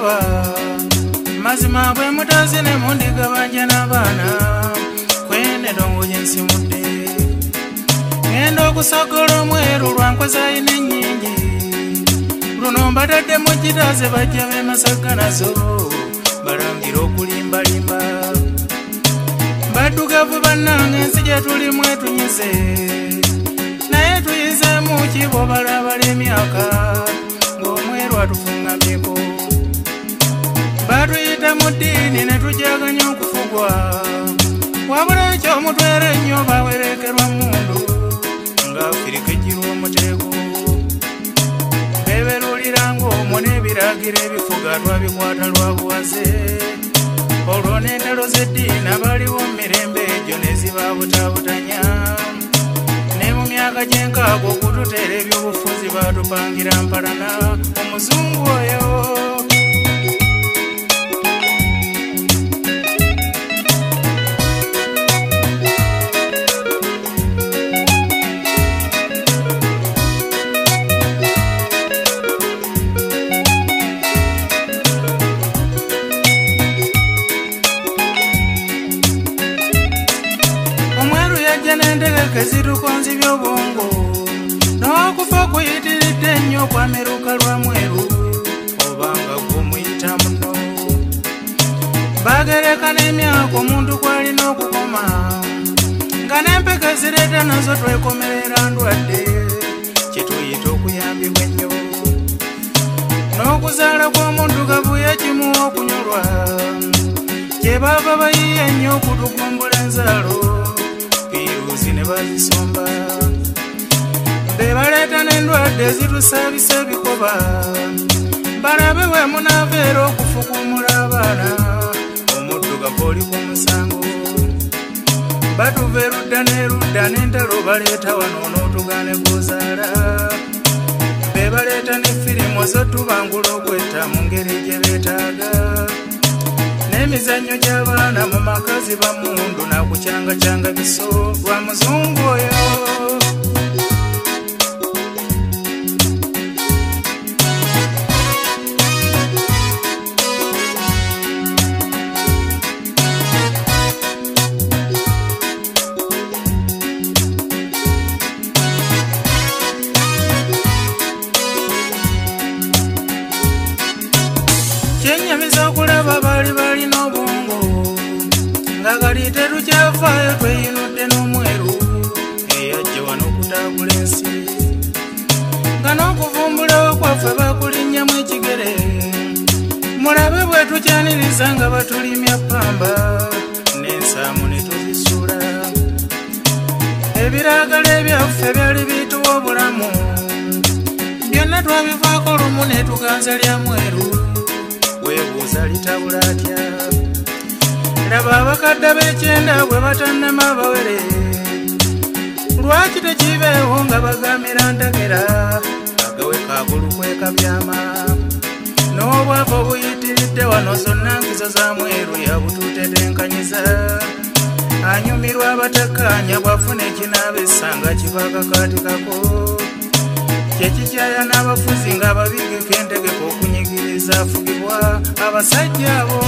kuba mazima bwe mutazine mundiga banja n'abaana kwene dongo yensimudde ngenda okusakola omweru lwankoza ina ennyingi luno mbadadde mu gitaze bajja be Masaka nazo balangira okulimbalimba baddugavu bannange ensi gye tulimu etunyize naye tuyizemu kibo balabala emyaka ng'omweru atufungamyeko batuyita mu ddiini ne tujaganya okufugwa wabula ekyomutwera ennyo bawerekerwa mundu ng'afirika ejjirwa omuteeko beberulira ng'omwo n'ebiragiro ebifuga twabikwata lwa buwaze olwo n'entalo z'eddiini abaliwo mu mirembe egyo ne zibabutabutanya ne mu myaka gy'enkaaga okututeera ebyobufuzi baatupangira mpalana omuzungu oyo zitukonzi by'obwongo n'okufa kuyitiridde nnyo kwameruka lwa mweru obanga gw'omuyita muno bagereka n'emyaka omuntu kw'alina okukoma nga n'empeke zireeta nazo twekomerera ndwadde kituyita okuyambibwa ennyo n'okuzaala kw'omuntu gavuye kimuwa okunyolwa kye baava bayiye ennyo okutugumbula enzaalo ne bazisomba bebaleeta n'endwadde zitusaabisa ebikoba balabe bwe munaaveera okufukumula abaana omuddugavu oli ku musango batuva erudda n'erudda n'entalo baleeta wano n'otugaane gwozaala bebaleeta ne firimu zotubangula okwetta mu ngeri gye beetaaga n'emizannyo gy'abaana mu makazi bamundu nakucangacanga biso lwa muzungu oyo kyenyamiza okulaba bali balina obwongo nga gali terukyafaayo tweyinudde n'omweru eyajja wano okutaagula ensi nga n'okuvumbulawo kwaffe bakulinnyamu ekigere mulabe bwe tukyaniriza nga batulimya ppamba n'ensaamu ne tuzisula ebiragala ebyaffe byali biyituwa obulamu byonna twabivaako lumu ne tuganza lya mweru weebuuza litabula atya laba abakadde b'ekyenda bwe batannema abawere lwaki tekibeewo nga bagamira ntakera agawe kaagulu kwekabyama n'obwavu obuyitiridde wano zonna nkizo za mweru yabututetenkanyiza anyumirwa abatakkaanya bwafuna ekinaaba essanga kibakakaatikako kyekikyaya n'abafuzi nga babigeko entegeko okunyigiriza afugibwa abasajja abo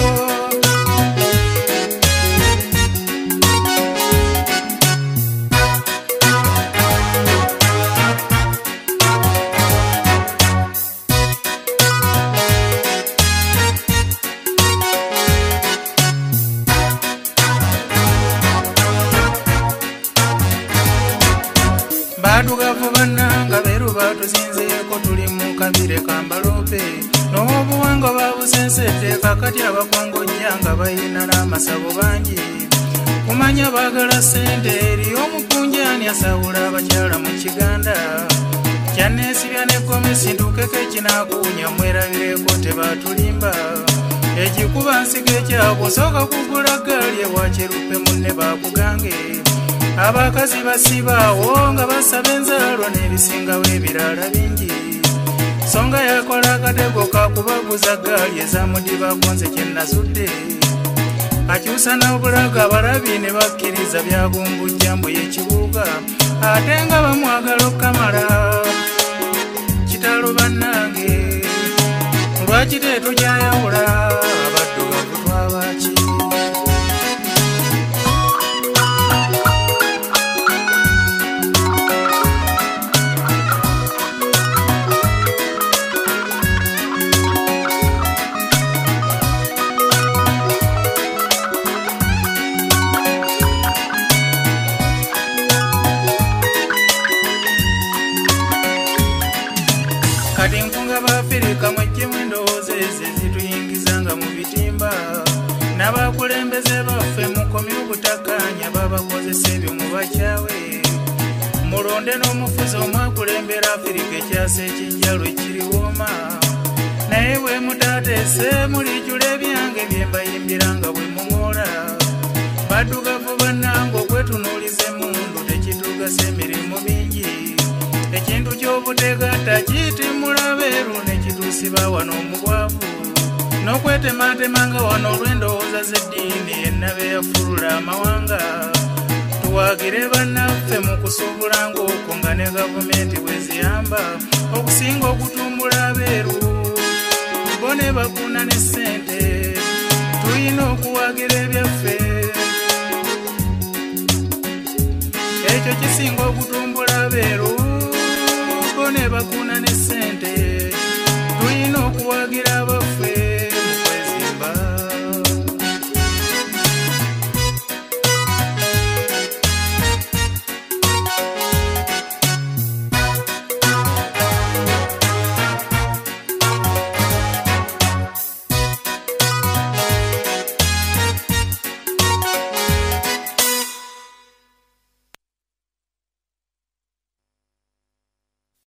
badugavu bannanga beeru batuzinzeeko tuli mu kabire kambalope n'obuwangwa babusensedde kakati abakongojja nga bayina n'amasabo bangi kumanya baagala ssente eri omukunjaani asawula abakyala mu kiganda kyanneesibya n'eggomesi ntukeko ekinaakuunya mwerabireko tebatulimba ekikuba nsigo ekyabwe osooka kugula gaali ewakyeruppe munne baakugange abakazi basibaawo nga basaba enzaalwa n'ebisingawo ebirala bingi songa yakola akatego kakubaguza gaali ezamudibagonze kyenazudde akyusa n'obulaga abalabi ne bakkiriza byagumbujja mbu y'ekibuuga ate nga bamwagala okukamala kitalo bannange lwaki tetujayawula abaddugavu twabaki kati nfunga bafirika mwejjemu endowooza ezo ezituyingizanga mu bitimba n'abakulembeze baffe mukomye obutakkaanya babakozesa ebyo mu bakyawe mulonde n'omufuzi omwakulembera afirika ekyasa ekijjalo ekiriwooma naye bwe mutaateese mulijjula ebyange bye mbayimbira nga bwe muŋoola baddugavu bannange okwetunuuliza emundu tekitugasa emirimu mingi ekintu ky'obutegatta kiyitimula beeru ne kituusiba wano omubwavu n'okwetematema wano olw'endowooza z'eddiini ennabe yafulula amawanga tuwaagire bannaffe mu kusuubula ng'okwo nga ne gavumenti bwe ziyamba okusinga okutumbula abeeru bo ne bakuna ne ssente tulina okuwaagira ebyaffe ekyo kisinga okutumbula abeeru ne bakuna ne ssente tulina okuwagira